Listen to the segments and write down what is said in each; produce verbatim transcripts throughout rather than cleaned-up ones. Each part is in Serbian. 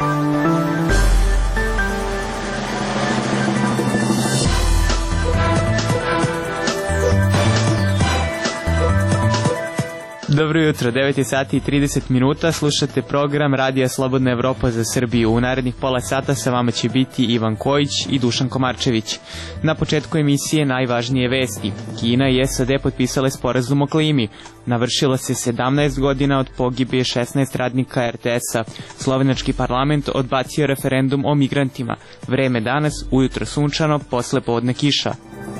Dobro jutro, devet sati i trideset minuta, slušate program Radija Slobodna Evropa za Srbiju. U narednih pola sata sa vama će biti Ivan Kojić i Dušan Komarčević. Na početku emisije najvažnije vesti. Kina i S A D potpisale sporazum o klimi. Navršilo se sedamnaest godina od pogibije šesnaest radnika R T S-a. Slovenački parlament odbacio referendum o migrantima. Vreme danas, ujutro sunčano, posle podne kiša.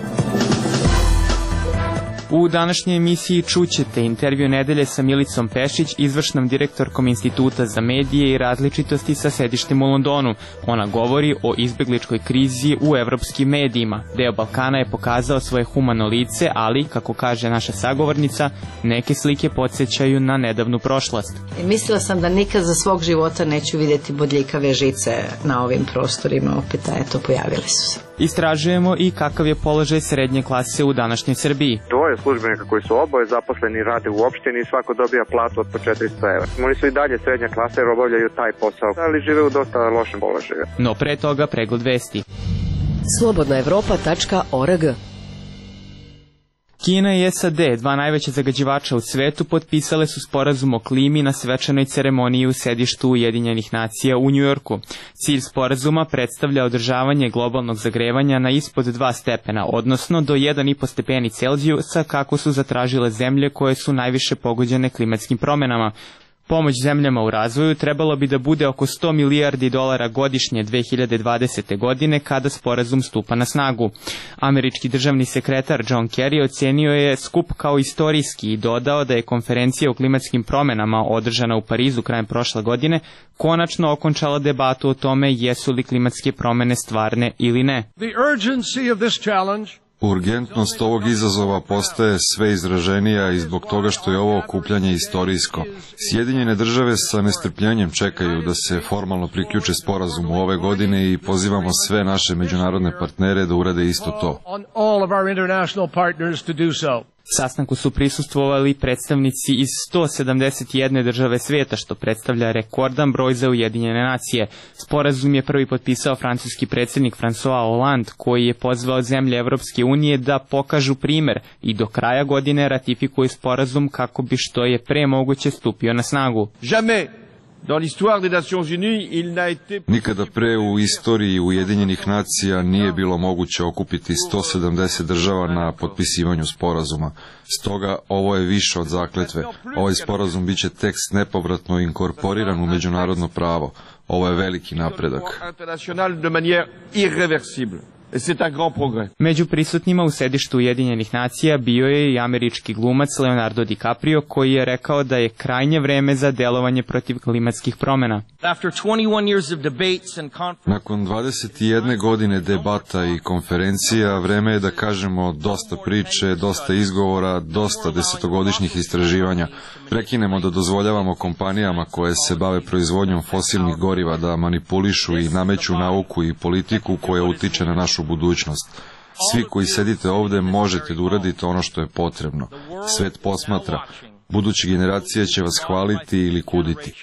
U današnjoj emisiji čućete intervju nedelje sa Milicom Pešić, izvršnom direktorkom Instituta za medije i različitosti sa sedištem u Londonu. Ona govori o izbegličkoj krizi u evropskim medijima. Deo Balkana je pokazao svoje humano lice, ali, kako kaže naša sagovornica, neke slike podsjećaju na nedavnu prošlost. Mislila sam da nikad za svog života neću vidjeti bodljikave žice na ovim prostorima, opet, a eto, pojavili su se. Istražujemo i kakav je položaj srednje klase u današnjoj Srbiji. Dvoje službenika koji su oboje zaposleni rade u opštini i svako dobija platu od po četiristo evra. Oni su i dalje srednja klasa jer obavljaju taj posao, ali žive u dosta lošem položaju. No pre toga pregled vesti. slobodna evropa tačka org. Kina i S A D, dva najveća zagađivača u svetu, potpisale su sporazum o klimi na svečanoj ceremoniji u sedištu Ujedinjenih nacija u Njujorku. Cilj sporazuma predstavlja održavanje globalnog zagrevanja na ispod dva stepena, odnosno do jedan i po stepeni Celzijusa, kako su zatražile zemlje koje su najviše pogođene klimatskim promenama. Pomoć zemljama u razvoju trebalo bi da bude oko sto milijardi dolara godišnje dve hiljade dvadesete. godine kada sporazum stupa na snagu. Američki državni sekretar John Kerry ocenio je skup kao istorijski i dodao da je konferencija o klimatskim promenama održana u Parizu krajem prošle godine konačno okončala debatu o tome jesu li klimatske promene stvarne ili ne. The urgency of this challenge Urgentnost ovog izazova postaje sve izraženija i zbog toga što je ovo okupljanje istorijsko. Sjedinjene države sa nestrpljenjem čekaju da se formalno priključe sporazumu ove godine i pozivamo sve naše međunarodne partnere da urade isto to. Sastanku su prisustvovali predstavnici iz sto sedamdeset jedne države svijeta, što predstavlja rekordan broj za Ujedinjene nacije. Sporazum je prvi potpisao francuski predsjednik François Hollande, koji je pozvao zemlje Evropske unije da pokažu primer i do kraja godine ratifikuju sporazum kako bi što je pre moguće stupio na snagu. Jamais Nikada pre u istoriji Ujedinjenih nacija nije bilo moguće okupiti sto sedamdeset država na potpisivanju sporazuma. Stoga ovo je više od zakletve. Ovaj sporazum biće tekst nepovratno inkorporiran u međunarodno pravo. Ovo je veliki napredak. Među prisutnima u sedištu Ujedinjenih nacija bio je i američki glumac Leonardo DiCaprio, koji je rekao da je krajnje vreme za delovanje protiv klimatskih promjena. Nakon dvadeset jedne godine debata i konferencija, vreme je da kažemo dosta priče, dosta izgovora, dosta desetogodišnjih istraživanja. Prekinemo da dozvoljavamo kompanijama koje se bave proizvodnjom fosilnih goriva da manipulišu i nameću nauku i politiku koja utiče na našu budućnost. Svi koji sedite ovde možete da uradite ono što je potrebno. Svet posmatra. Buduće generacije će vas hvaliti ili kuditi.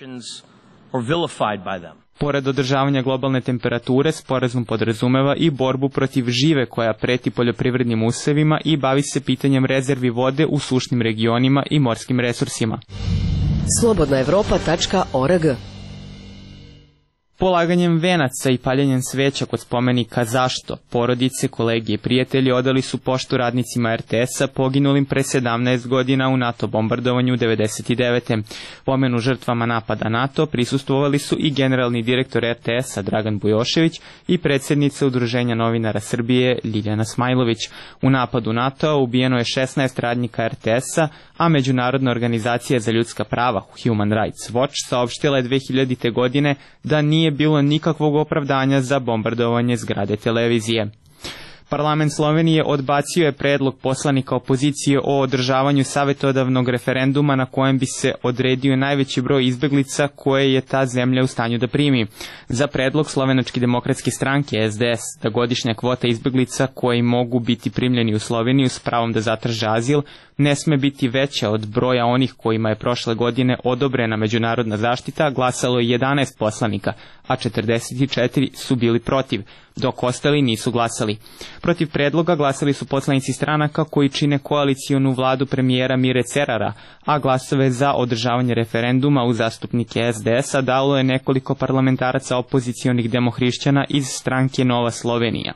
Pored održavanja globalne temperature, sporazum podrazumeva i borbu protiv žive koja preti poljoprivrednim usevima i bavi se pitanjem rezervi vode u sušnim regionima i morskim resursima. slobodna evropa tačka org. Polaganjem venaca i paljenjem sveća kod spomenika Zašto, porodice, kolege i prijatelji odali su poštu radnicima R T S-a poginulim pre sedamnaest godina u NATO bombardovanju devedeset devete. Pomenu žrtvama napada NATO prisustvovali su i generalni direktor R T S-a Dragan Bujošević i predsjednica Udruženja novinara Srbije Ljiljana Smajlović. U napadu NATO-a ubijeno je šesnaest radnika R T S-a, a Međunarodna organizacija za ljudska prava Human Rights Watch saopštila je dve hiljadite. godine da nije bilo nikakvog opravdanja za bombardovanje zgrade televizije. Parlament Slovenije odbacio je predlog poslanika opozicije o održavanju savjetodavnog referenduma na kojem bi se odredio najveći broj izbeglica koje je ta zemlja u stanju da primi. Za predlog Slovenačke demokratske stranke S D S da godišnja kvota izbeglica koji mogu biti primljeni u Sloveniju s pravom da zatraže azil ne sme biti veća od broja onih kojima je prošle godine odobrena međunarodna zaštita, glasalo je jedanaest poslanika, a četrdeset četiri su bili protiv, dok ostali nisu glasali. Protiv predloga glasali su poslanici stranaka koji čine koalicionu vladu premijera Mire Cerara, a glasove za održavanje referenduma u zastupnike es de es-a dalo je nekoliko parlamentaraca opozicionih demohrišćana iz stranke Nova Slovenija.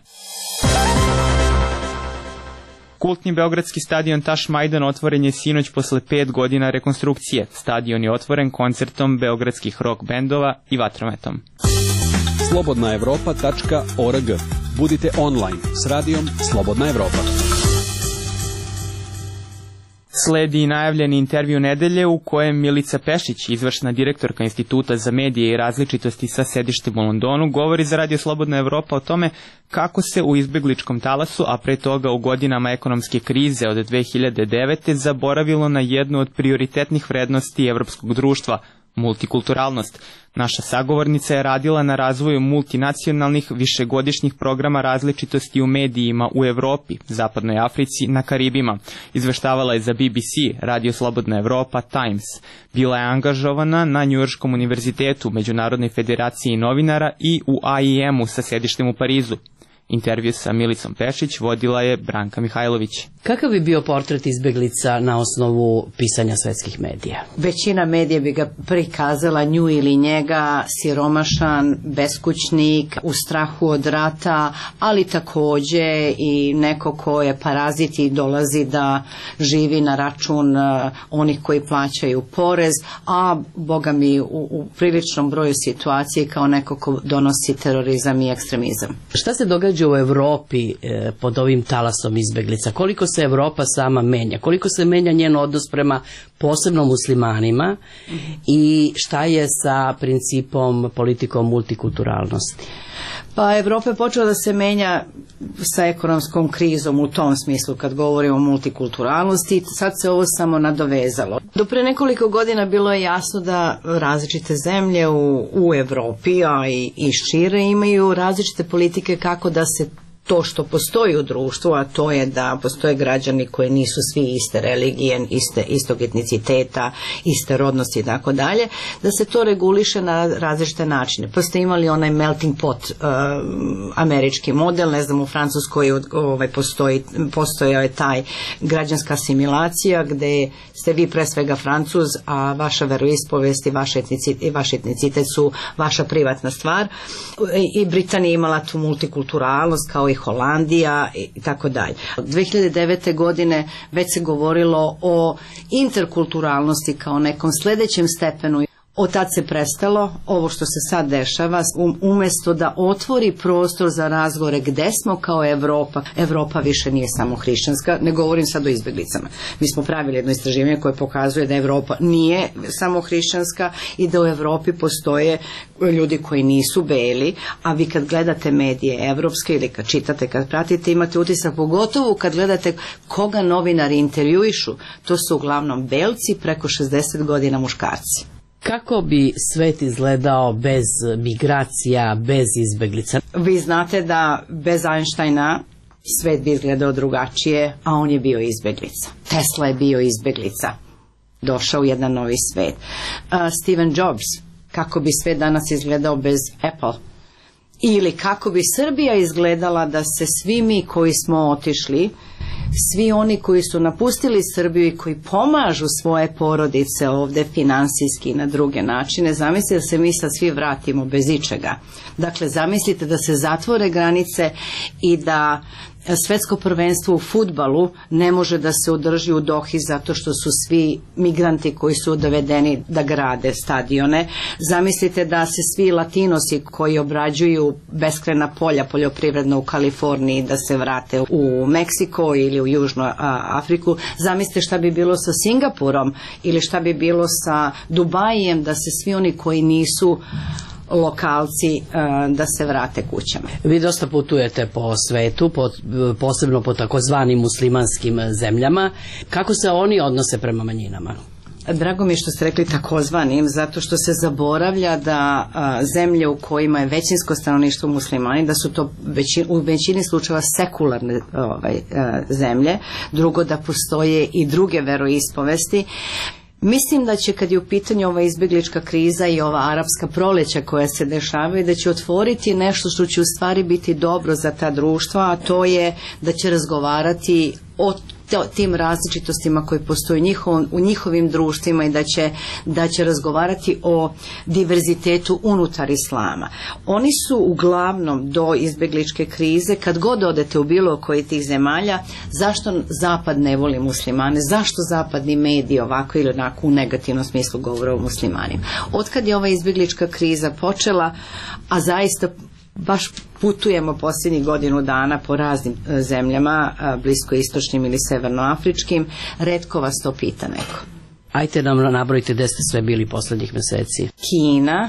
Kultni beogradski stadion Taš Majdan otvoren je sinoć posle pet godina rekonstrukcije. Stadion je otvoren koncertom beogradskih rock bendova i vatrometom. slobodna evropa tačka org. Budite online s radijom Slobodna Evropa. Sledi i najavljeni intervju nedelje u kojem Milica Pešić, izvršna direktorka Instituta za medije i različitosti sa sedištem u Londonu, govori za Radio Slobodna Evropa o tome kako se u izbegličkom talasu, a pre toga u godinama ekonomske krize od dve hiljade devete zaboravilo na jednu od prioritetnih vrednosti evropskog društva, multikulturalnost. Naša sagovornica je radila na razvoju multinacionalnih višegodišnjih programa različitosti u medijima u Evropi, Zapadnoj Africi, na Karibima. Izveštavala je za be be ce, Radio Slobodna Evropa, Times. Bila je angažovana na Njujorškom univerzitetu, Međunarodnoj federaciji novinara i u a i em-u sa sedištem u Parizu. Intervju sa Milicom Pešić vodila je Branka Mihajlović. Kakav bi bio portret izbeglica na osnovu pisanja svetskih medija? Većina medija bi ga prikazala nju ili njega, siromašan, beskućnik, u strahu od rata, ali takođe i neko ko je parazit i dolazi da živi na račun uh, onih koji plaćaju porez, a boga mi u, u priličnom broju situacije kao neko ko donosi terorizam i ekstremizam. Šta se događa u Evropi e, pod ovim talasom izbeglica? Koliko se Evropa sama menja? Koliko se menja njen odnos prema posebno muslimanima i šta je sa principom, politikom multikulturalnosti? Pa Evropa je počela da se menja sa ekonomskom krizom u tom smislu kad govorimo o multikulturalnosti, sad se ovo samo nadovezalo. Do pre nekoliko godina bilo je jasno da različite zemlje u, u Evropi, a i, i šire, imaju različite politike kako da se to što postoji u društvu, a to je da postoje građani koji nisu svi iste religije, iste, istog etniciteta, iste rodnosti i tako dalje, da se to reguliše na različite načine. Pa ste imali onaj melting pot uh, američki model, ne znam, u Francuskoj ovaj, postoji, postojao je taj građanska asimilacija gde ste vi pre svega Francuz, a vaša veroispovest i vaš etnicitet, vaš etnicitet su vaša privatna stvar. I Britanija imala tu multikulturalnost kao i Holandija i tako dalje. dve hiljade devete. godine već se govorilo o interkulturalnosti kao nekom sledećem stepenu. Od tad se prestalo ovo što se sad dešava, um, umesto da otvori prostor za razgovore gde smo kao Evropa. Evropa više nije samo hrišćanska, ne govorim sad o izbeglicama. Mi smo pravili jedno istraživanje koje pokazuje da Evropa nije samo hrišćanska i da u Evropi postoje ljudi koji nisu beli, a vi kad gledate medije evropske ili kad čitate, kad pratite, imate utisak, pogotovo kad gledate koga novinari intervjuišu, to su uglavnom belci, preko šezdeset godina muškarci. Kako bi svet izgledao bez migracija, bez izbeglica? Vi znate da bez Einsteina svet bi izgledao drugačije, a on je bio izbeglica. Tesla je bio izbeglica. Došao u jedan novi svet. Uh, Steve Jobs, kako bi svet danas izgledao bez Apple? Ili kako bi Srbija izgledala da se svi mi koji smo otišli, svi oni koji su napustili Srbiju i koji pomažu svoje porodice ovde finansijski i na druge načine, zamislite da se mi sad svi vratimo bez ičega. Dakle, zamislite da se zatvore granice i da svetsko prvenstvo u fudbalu ne može da se održi u Dohi zato što su svi migranti koji su dovedeni da grade stadione. Zamislite da se svi latinosi koji obrađuju beskrajna polja poljoprivredna u Kaliforniji da se vrate u Meksiko ili u Južnu Afriku. Zamislite šta bi bilo sa Singapurom ili šta bi bilo sa Dubajem da se svi oni koji nisu lokalci da se vrate kućama. Vi dosta putujete po svetu, po, posebno po takozvanim muslimanskim zemljama. Kako se oni odnose prema manjinama? Drago mi je što ste rekli takozvanim, zato što se zaboravlja da a, zemlje u kojima je većinsko stanovništvo muslimani, da su to većin, u većini slučajeva sekularne ovaj, a, zemlje. Drugo, da postoje i druge veroispovesti. Mislim da će, kad je u pitanju ova izbjeglička kriza i ova arapska proleća koja se dešavaju, da će otvoriti nešto što će u stvari biti dobro za ta društva, a to je da će razgovarati o tim različitostima koji postoje u, njihovom, u njihovim društvima i da će, da će razgovarati o diverzitetu unutar islama. Oni su uglavnom do izbjegličke krize, kad god odete u bilo koji tih zemalja, zašto Zapad ne voli muslimane, zašto zapadni mediji ovako ili onako u negativnom smislu govore o muslimanima. Otkad je ova izbjeglička kriza počela, a zaista baš putujemo posljednjih godinu dana po raznim zemljama, bliskoistočnim ili severnoafričkim, retko vas to pita neko. Ajte nam nabrojite gde ste sve bili poslednjih meseci. Kina,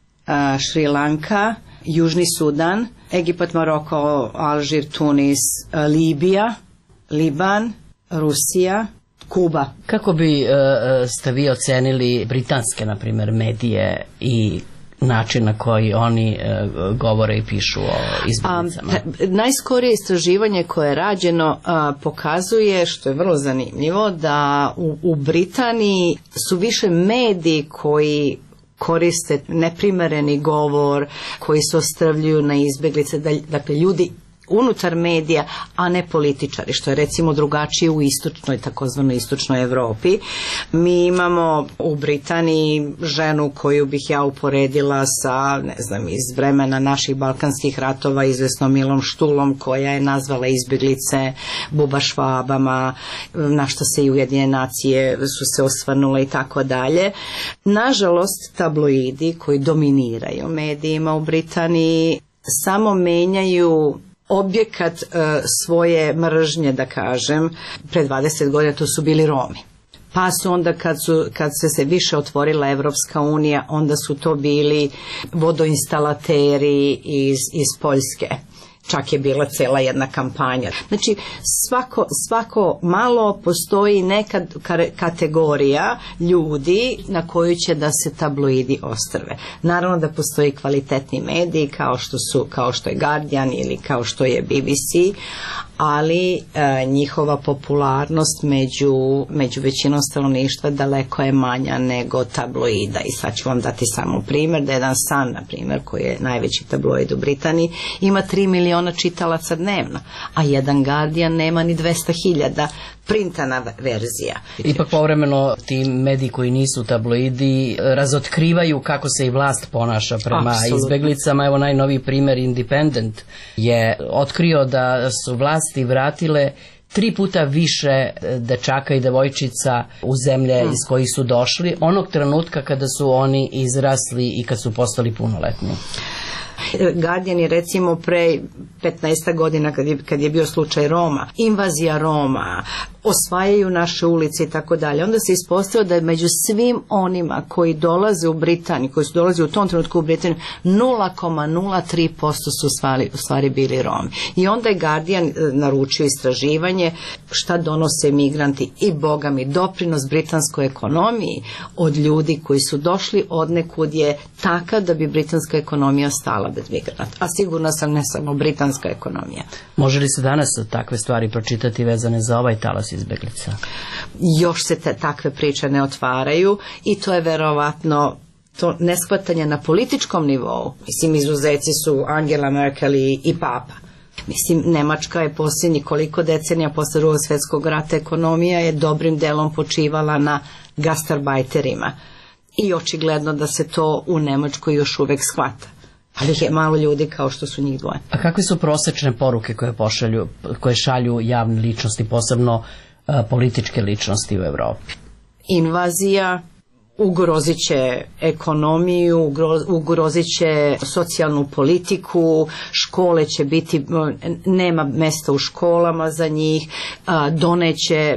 Šri Lanka, Južni Sudan, Egipat, Maroko, Alžir, Tunis, Libija, Liban, Rusija, Kuba. Kako bi uh, ste vi ocenili britanske, na primjer, medije i način na koji oni e, govore i pišu o izbjeglicama? Najskorije istraživanje koje je rađeno a, pokazuje, što je vrlo zanimljivo, da u, u Britaniji su više mediji koji koriste neprimereni govor, koji se ostrvljuju na izbjeglice, da, dakle ljudi unutar medija, a ne političari, što je recimo drugačije u istočnoj, takozvanoj istočnoj Evropi. Mi imamo u Britaniji ženu koju bih ja uporedila sa, ne znam, iz vremena naših balkanskih ratova, izvesnom Milom Štulom, koja je nazvala izbjeglice bubašvabama, na što se i Ujedinjene nacije su se osvrnule i tako dalje. Nažalost, tabloidi koji dominiraju medijima u Britaniji samo menjaju objekat uh, svoje mržnje, da kažem. Pre dvadeset godina to su bili Romi. Pa su onda, kad, su, kad se, se više otvorila Evropska unija, onda su to bili vodoinstalateri iz, iz Poljske. Čak je bila cela jedna kampanja. Znači, svako, svako malo postoji neka kategorija ljudi na koju će da se tabloidi ostrve. Naravno da postoji kvalitetni mediji kao što su, kao što je Guardian ili kao što je B B C, ali e, njihova popularnost među, među većinom stanovništva daleko je manja nego tabloida. I sad ću vam dati samo primjer, da jedan Sun, na primjer, koji je najveći tabloid u Britaniji, ima tri miliona čitalaca dnevno, a jedan Guardian nema ni dvesta hiljada printana verzija. Ipak povremeno ti mediji koji nisu tabloidi razotkrivaju kako se i vlast ponaša prema Absolutno. izbeglicama. Evo najnoviji primjer, Independent je otkrio da su vlasti vratile tri puta više dečaka i devojčica u zemlje hmm. iz kojih su došli onog trenutka kada su oni izrasli i kad su postali punoletni. Guardian je recimo pre petnaest godina, kad je, kad je bio slučaj Roma, invazija Roma, osvajaju naše ulice i tako dalje. Onda se ispostavilo da je među svim onima koji dolaze u Britaniju, koji su dolaze u tom trenutku u Britaniju, nula zarez nula tri posto su stvari, u stvari bili Romi. I onda je Guardian naručio istraživanje šta donose migranti i boga mi doprinos britanskoj ekonomiji od ljudi koji su došli od nekud je takav da bi britanska ekonomija stala bez migranata. A sigurno sam ne samo britanska ekonomija. Može li se danas takve stvari pročitati vezane za ovaj talas izbeglica? Još se te takve priče ne otvaraju i to je verovatno to neshvatanje na političkom nivou. Mislim, izuzeci su Angela Merkel i, i Papa. Mislim, Nemačka je posljednjih koliko decenija posle Drugog svjetskog rata ekonomija je dobrim delom počivala na gastarbajterima. I očigledno da se to u Nemačkoj još uvek shvata. Ali je malo ljudi kao što su njih dvoje. A kakve su prosečne poruke koje pošalju, koje šalju javne ličnosti, posebno uh, političke ličnosti u Evropi? Invazija ugrozit će ekonomiju, ugrozit će socijalnu politiku, škole će biti, nema mesta u školama za njih, doneće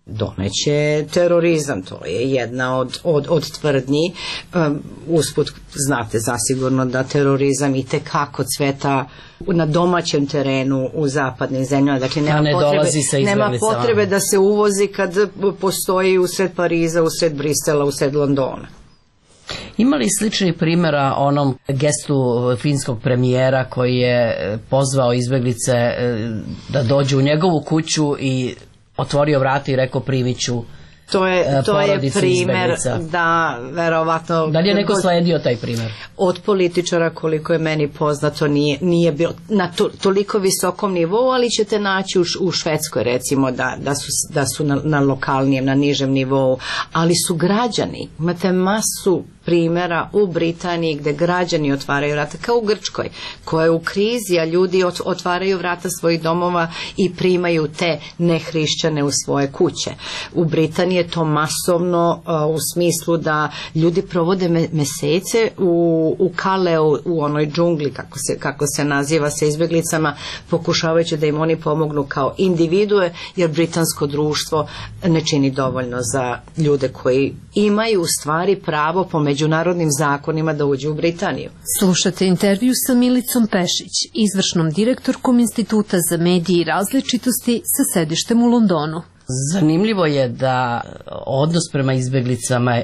doneće terorizam, to je jedna od, od, od tvrdnji. Um, usput znate zasigurno da terorizam i tekako cveta na domaćem terenu u zapadnim zemljama. Dakle, nema, ne potrebe, nema potrebe da se uvozi kad postoji usred Pariza, usred Brisela, usred Londona. Ima li sličnih primjera onom gestu finskog premijera koji je pozvao izbeglice da dođu u njegovu kuću i otvorio vrata i rekao primit ću To je, to je porodice primer izbeglica. da verovatno... Da li je neko sledio taj primer? Od političara, koliko je meni poznato, nije, nije bilo na to, toliko visokom nivou, ali ćete naći u, u Švedskoj recimo da, da su, da su na, na lokalnijem, na nižem nivou, ali su građani. Imate masu primjera u Britaniji gde građani otvaraju vrata, kao u Grčkoj, koja je u krizi, a ljudi otvaraju vrata svojih domova i primaju te nehrišćane u svoje kuće. U Britaniji je to masovno uh, u smislu da ljudi provode me, mesece u, u Kaleu, u onoj džungli, kako se, kako se naziva, sa izbjeglicama, pokušavajući da im oni pomognu kao individue, jer britansko društvo ne čini dovoljno za ljude koji imaju u stvari pravo po međunarodnim zakonima da uđu u Britaniju. Slušate intervju sa Milicom Pešić, izvršnom direktorkom Instituta za medije i različitosti sa sedištem u Londonu. Zanimljivo je da odnos prema izbjeglicama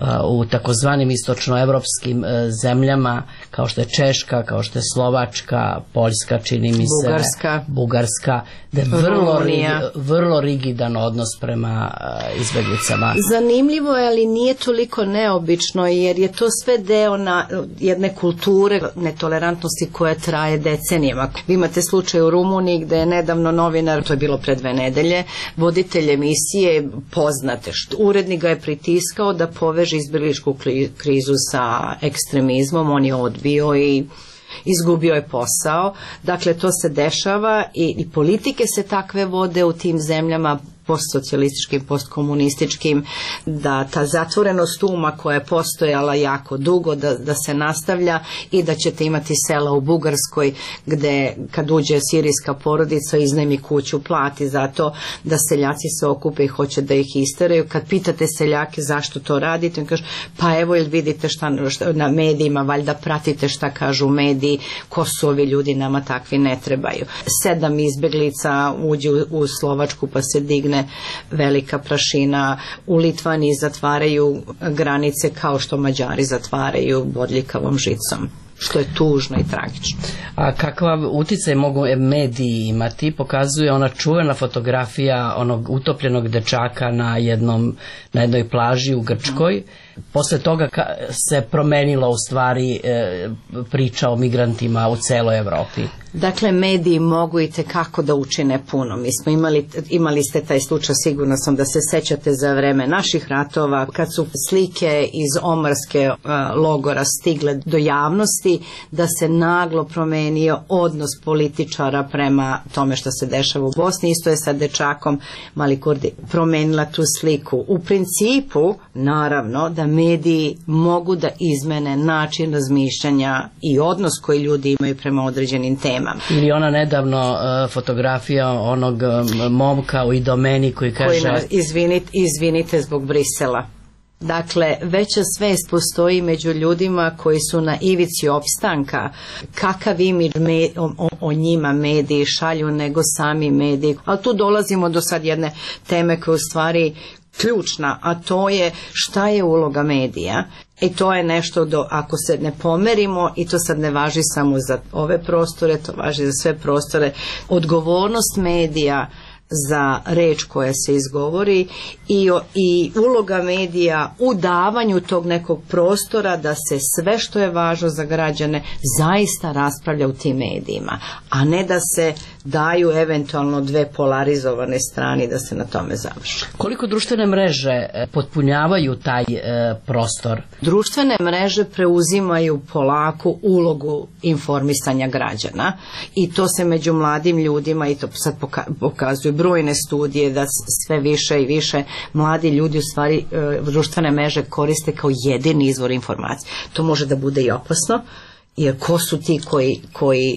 u takozvanim istočnoevropskim zemljama, kao što je Češka, kao što je Slovačka, Poljska, čini mi se, Bugarska, Bugarska da je vrlo, vrlo rigidan odnos prema izbjeglicama. Zanimljivo je, ali nije toliko neobično, jer je to sve deo na jedne kulture netolerantnosti koja traje decenijama. Vi imate slučaj u Rumuniji gde je nedavno novinar, to je bilo pre dve nedelje, voditelj emisije poznate, što urednik ga je pritiskao da poveže izbjegličku krizu sa ekstremizmom, on je odbio i izgubio je posao. Dakle, to se dešava i, i politike se takve vode u tim zemljama postsocijalističkim, postkomunističkim, da ta zatvorenost uma koja je postojala jako dugo, da, da se nastavlja i da ćete imati sela u Bugarskoj gde kad uđe sirijska porodica iznajmi kuću, plati zato da seljaci se okupe i hoće da ih isteraju. Kad pitate seljake zašto to radite, on kaže pa evo jel vidite šta, šta na medijima, valjda pratite šta kažu mediji, ko su ovi ljudi, nama takvi ne trebaju. Sedam izbjeglica uđe u, u Slovačku pa se digne velika prašina. U Litvaniji zatvaraju granice kao što Mađari zatvaraju bodljikavom žicom, što je tužno i tragično. A kakav uticaj mogu mediji imati? Pokazuje ona čuvena fotografija onog utopljenog dečaka na jednom, na jednoj plaži u Grčkoj. Posle toga se promenila u stvari e, priča o migrantima u celoj Evropi. Dakle, mediji mogu i tekako da učine puno. Mi smo imali, imali ste taj slučaj, sigurno sam da se sećate za vreme naših ratova, kad su slike iz Omarske uh, logora stigle do javnosti, da se naglo promenio odnos političara prema tome što se dešava u Bosni. Isto je sa dečakom Mali Kurdi promenila tu sliku. U principu, naravno, da mediji mogu da izmene način razmišljanja i odnos koji ljudi imaju prema određenim temama. Ili ona nedavno uh, fotografija onog um, momka u Idomeni koji kaže... Koji, izvinite, izvinite zbog Brisela. Dakle, veća svest postoji među ljudima koji su na ivici opstanka. Kakav imidž me, o, o njima mediji šalju nego sami mediji. Ali tu dolazimo do sad jedne teme koja je u stvari ključna, a to je šta je uloga medija. I to je nešto, do, ako se ne pomerimo, i to sad ne važi samo za ove prostore, to važi za sve prostore, odgovornost medija za reč koja se izgovori i, i uloga medija u davanju tog nekog prostora da se sve što je važno za građane zaista raspravlja u tim medijima, a ne da se daju eventualno dve polarizovane strane da se na tome završi. Koliko društvene mreže potpunjavaju taj e, prostor? Društvene mreže preuzimaju polako ulogu informisanja građana i to se među mladim ljudima, i to sad poka pokazuju brojne studije, da sve više i više mladi ljudi u stvari e, društvene mreže koriste kao jedini izvor informacije. To može da bude i opasno, jer ko su ti koji, koji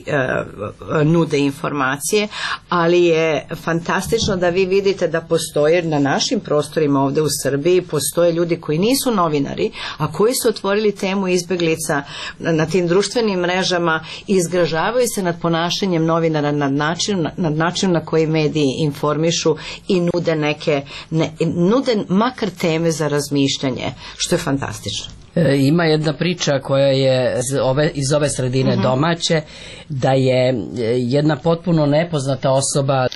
e, nude informacije, ali je fantastično da vi vidite da postoje na našim prostorima ovde u Srbiji, postoje ljudi koji nisu novinari, a koji su otvorili temu izbeglica na, na tim društvenim mrežama i izgražavaju se nad ponašanjem novinara, nad načinom, nad načinom na koji mediji informišu i nude neke, ne, nude makar teme za razmišljanje, što je fantastično. Ima jedna priča koja je iz ove, iz ove sredine mm-hmm. domaće, da je jedna potpuno nepoznata osoba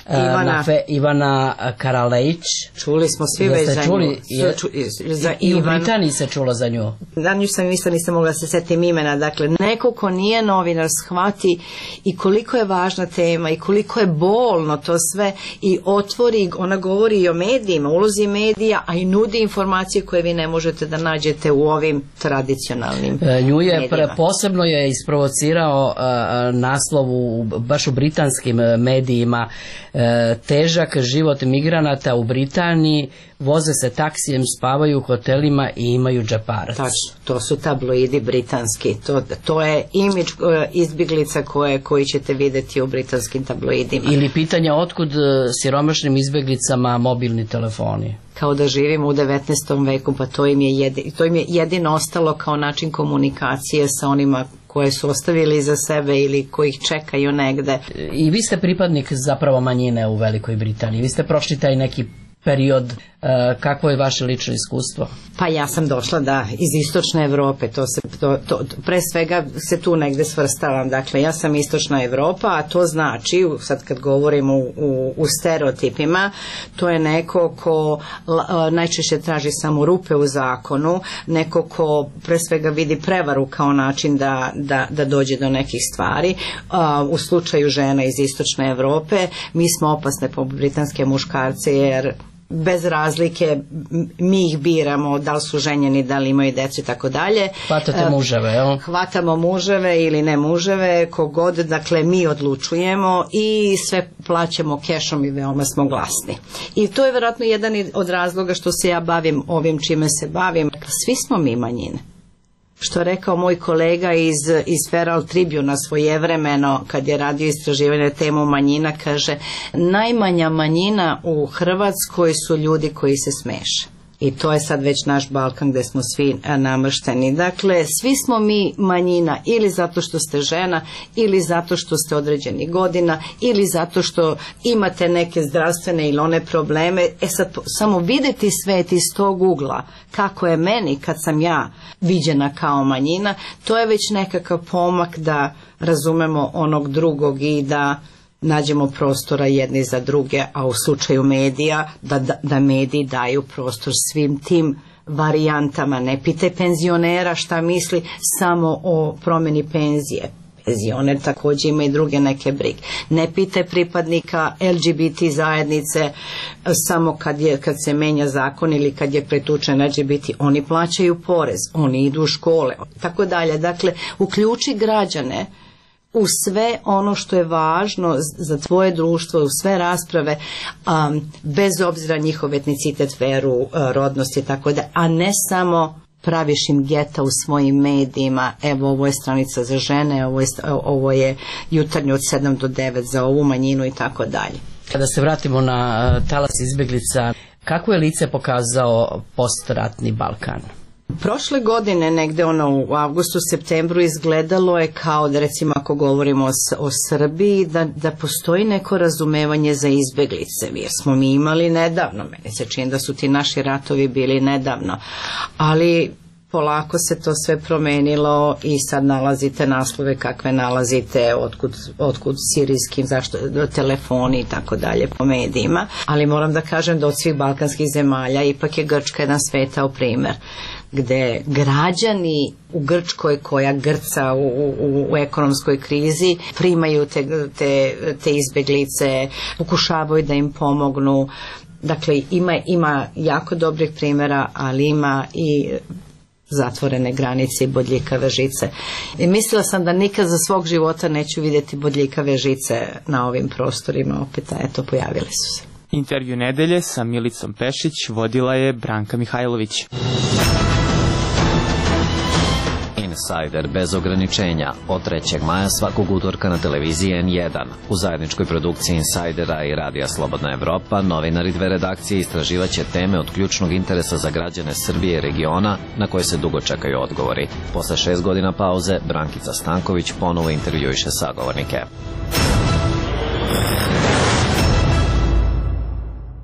Ivana, Fe, Ivana Karalejić. Čuli smo svi već za čuli, nju. Je, Ču, za I Ivan. u Britaniji se čulo za nju. Da, nju sam nisam, nisam mogla se setim imena. Dakle, neko ko nije novinar shvati i koliko je važna tema i koliko je bolno to sve i otvori, ona govori i o medijima, ulozi medija, a i nudi informacije koje vi ne možete da nađete u ovim tradicionalnim e, nju je medijima. Pre, posebno je isprovocirao uh, naslov u, baš u britanskim medijima, uh, težak život migranata u Britaniji, voze se taksijem, spavaju u hotelima i imaju džeparac. Tačno, to su tabloidi britanski. To, to je imidž uh, izbjeglica koje, koji ćete vidjeti u britanskim tabloidima. Ili pitanja otkud uh, siromašnim izbjeglicama mobilni telefoni. Kao da živimo u devetnaestom veku, pa to im je, jedi, to im je jedino ostalo kao način komunikacije sa onima koje su ostavili iza sebe ili koji ih čekaju negde. I vi ste pripadnik zapravo manjine u Velikoj Britaniji. Vi ste prošli taj neki period. Kakvo je vaše lično iskustvo? Pa ja sam došla da iz istočne Evrope, to se, to, to, pre svega se tu negde svrstavam, dakle ja sam istočna Evropa, a to znači, sad kad govorimo u, u, u stereotipima, to je neko ko la, najčešće traži samo rupe u zakonu, neko ko pre svega vidi prevaru kao način da, da, da dođe do nekih stvari. A, u slučaju žena iz istočne Evrope mi smo opasne po britanske muškarce jer bez razlike mi ih biramo, da li su ženjeni, da li imaju decu i tako dalje. Hvatate muževe, jel? Hvatamo muževe ili ne muževe, kogod, dakle mi odlučujemo i sve plaćamo kešom i veoma smo glasni. I to je vjerojatno jedan od razloga što se ja bavim ovim čime se bavim. Svi smo mi manjine. Što je rekao moj kolega iz, iz Feral Tribuna svojevremeno kad je radio istraživanje temu manjina, kaže najmanja manjina u Hrvatskoj su ljudi koji se smeše. I to je sad već naš Balkan gde smo svi namršteni. Dakle, svi smo mi manjina ili zato što ste žena, ili zato što ste određeni godina, ili zato što imate neke zdravstvene ili one probleme. E sad, samo videti svet iz tog ugla, kako je meni kad sam ja viđena kao manjina, to je već nekakav pomak da razumemo onog drugog i da nađemo prostora jedni za druge, a u slučaju medija da, da, da mediji daju prostor svim tim varijantama. Ne pitaj penzionera šta misli samo o promjeni penzije. Penzioner također ima i druge neke brige. Ne pitaj pripadnika L G B T zajednice samo kad, je, kad se menja zakon ili kad je pretučen L G B T. Oni plaćaju porez, oni idu u škole, tako dalje. Dakle, uključi građane u sve ono što je važno za tvoje društvo, u sve rasprave, um, bez obzira njihov etnicitet, veru, uh, rodnost i tako da, a ne samo praviš im geta u svojim medijima, evo ovo je stranica za žene, ovo je, ovo je jutarnje od sedam do devet za ovu manjinu i tako dalje. Kada se vratimo na uh, talas izbjeglica, kako je lice pokazao postratni Balkan? Prošle godine, negde ono u avgustu, septembru, izgledalo je kao da, recimo ako govorimo o, o Srbiji, da, da postoji neko razumevanje za izbjeglice, jer smo mi imali nedavno, meni se čini da su ti naši ratovi bili nedavno, ali polako se to sve promenilo i sad nalazite naslove kakve nalazite, otkud, otkud sirijskim, zašto, telefoni i tako dalje po medijima, ali moram da kažem da od svih balkanskih zemalja ipak je Grčka jedan svetao primer, gde građani u Grčkoj koja grca u, u, u ekonomskoj krizi primaju te, te, te izbjeglice, pokušavaju da im pomognu. Dakle, ima, ima jako dobrih primjera, ali ima i zatvorene granice i bodljikave žice. I mislila sam da nikad za svog života neću vidjeti bodljikave žice na ovim prostorima, opet, a eto, pojavile su se. Intervju nedelje sa Milicom Pešić vodila je Branka Mihajlović. Insider bez ograničenja od trećeg maja svakog utorka na televiziji N jedan. U zajedničkoj produkciji Insidera i Radija Slobodna Evropa novinari dve redakcije istraživaće teme od ključnog interesa za građane Srbije i regiona na koje se dugo čekaju odgovori. Posle šest godina pauze Brankica Stanković ponovo intervjuiše sagovornike.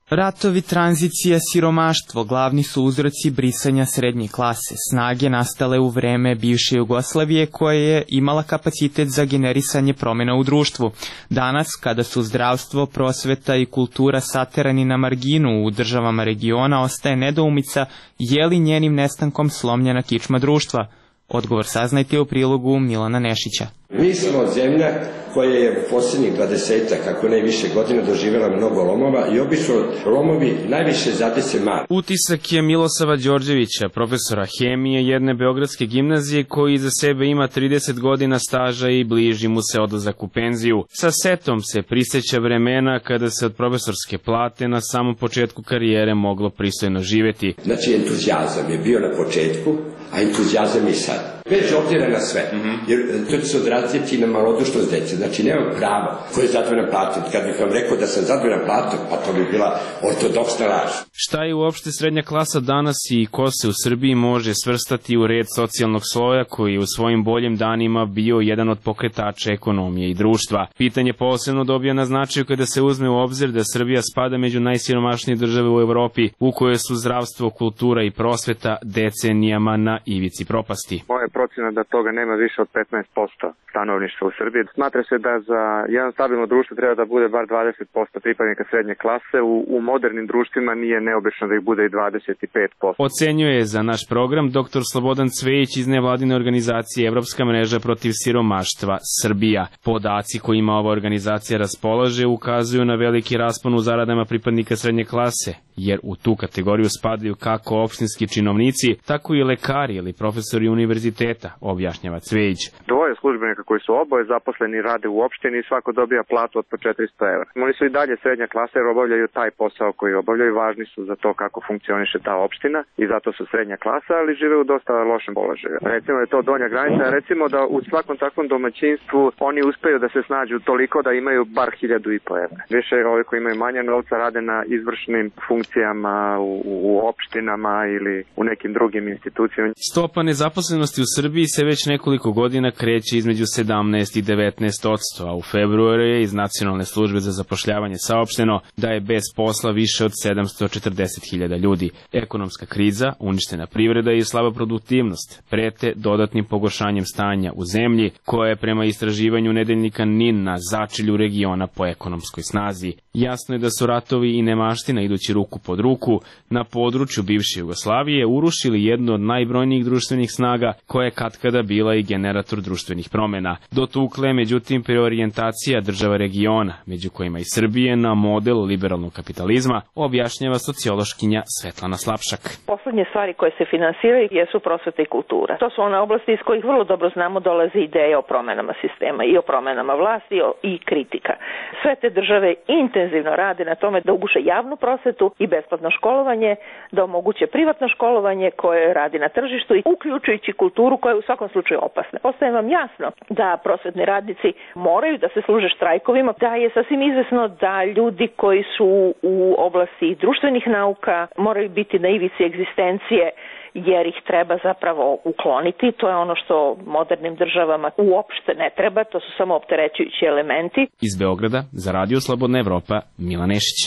Ratovi, tranzicija, siromaštvo glavni su uzroci brisanja srednje klase, snage nastale u vreme bivše Jugoslavije koja je imala kapacitet za generisanje promjena u društvu. Danas, kada su zdravstvo, prosveta i kultura saterani na marginu u državama regiona, ostaje nedoumica je li njenim nestankom slomljena kičma društva. Odgovor saznajte u prilogu Milana Nešića. Mi smo zemlja koja je u posljednjih dvadesetak, kako ne više godina, doživjela mnogo lomova i obično lomovi najviše zadese mali. Utisak je Milosava Đorđevića, profesora hemije jedne beogradske gimnazije koji iza sebe ima trideset godina staža i bliži mu se odlazak u penziju. Sa setom se prisjeća vremena kada se od profesorske plate na samom početku karijere moglo pristojno živjeti. Znači entuzijazam je bio na početku, a entuzijazam je sad. Bez obzira na sve, jer to će se odraziti na malodušnost dece. Znači, nemam pravo ko je zadovoljan platom. Kad bih vam rekao da sam zadovoljan platom, pa to bi bila ortodoksna laž. Šta je uopšte srednja klasa danas i ko se u Srbiji može svrstati u red socijalnog sloja koji je u svojim boljim danima bio jedan od pokretača ekonomije i društva? Pitanje posebno dobija na značaju kada se uzme u obzir da Srbija spada među najsiromašnije države u Evropi, u kojoj su zdravstvo, kultura i prosveta decenijama na ivici propasti. Moja procena da toga nema više od petnaest posto stanovništva u Srbiji. Smatra se da za jedan stabilno društvo treba da bude bar dvadeset posto pripadnika srednje klase. U, u modernim društvima nije neobično da ih bude i dvadeset pet posto. Ocenjuje za naš program doktor Slobodan Cvejić iz nevladine organizacije Evropska mreža protiv siromaštva Srbija. Podaci kojima ova organizacija raspolaže ukazuju na veliki raspon u zaradama pripadnika srednje klase, jer u tu kategoriju spadaju kako opštinski činovnici, tako i lekari ili profesori univerziteta, objašnjava Cvejić. Dvoje službenika koji su oboje zaposleni rade u opštini i svako dobija platu od po četiristo evra. Oni su i dalje srednja klasa jer obavljaju taj posao koji obavljaju, važni su za to kako funkcioniše ta opština i zato su srednja klasa, ali žive u dosta lošem položaju. Recimo da je to donja granica, recimo da u svakom takvom domaćinstvu oni uspeju da se snađu toliko da imaju bar hiljadu i po evra. Više ovi koji imaju manje novca rade na izvršnim funkcijama u, u opštinama ili u nekim drugim institucijama. Stopa nezaposlenosti u Srbiji se već nekoliko godina kreće između sedamnaest i devetnaest odsto, a u februaru je iz Nacionalne službe za zapošljavanje saopšteno da je bez posla više od sedamsto četrdeset hiljada ljudi. Ekonomska kriza, uništena privreda i slaba produktivnost prete dodatnim pogoršanjem stanja u zemlji, koja je prema istraživanju nedeljnika N I N na začelju regiona po ekonomskoj snazi. Jasno je da su ratovi i nemaština idući ruku pod ruku na području bivše Jugoslavije urušili jednu od najbrojnijih društvenih snaga koja je katkada bila i generator društvenih promjena. Dotukle, međutim, preorijentacija država regiona, među kojima i Srbije, na model liberalnog kapitalizma, objašnjava sociološkinja Svetlana Slapšak. Poslednje stvari koje se finansiraju jesu prosveta i kultura. To su one oblasti iz kojih vrlo dobro znamo dolaze ideje o promenama sistema i o promenama vlasti i kritika. Sve te države intenzivno rade na tome da uguše javnu prosvetu i besplatno školovanje, da omoguće privatno školovanje koje radi na tržištu i uključujući kulturu koja je u svakom slučaju opasna. Postaje vam jasno da prosvetni radnici moraju da se služe štrajkovima, da je sasvim izvesno da ljudi koji su u oblasti društvenih nauka moraju biti na ivici egzistencije jer ih treba zapravo ukloniti. To je ono što modernim državama uopšte ne treba, to su samo opterećujući elementi. Iz Beograda za Radio Slobodna Evropa, Milan Nešić.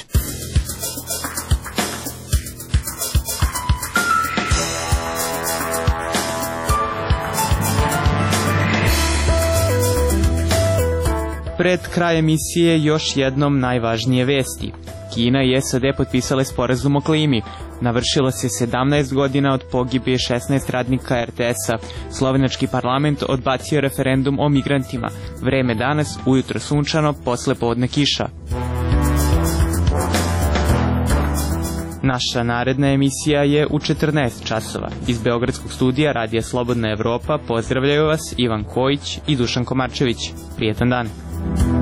Pred kraj emisije još jednom najvažnije vesti. Kina i S A D potpisale sporazum o klimi. Navršilo se sedamnaest godina od pogibije šesnaest radnika R T S-a. Slovenački parlament odbacio referendum o migrantima. Vreme danas, ujutro sunčano, posle podne kiša. Naša naredna emisija je u četrnaest časova. Iz Beogradskog studija Radija Slobodna Evropa pozdravljaju vas Ivan Kojić i Dušan Komarčević. Prijetan dan.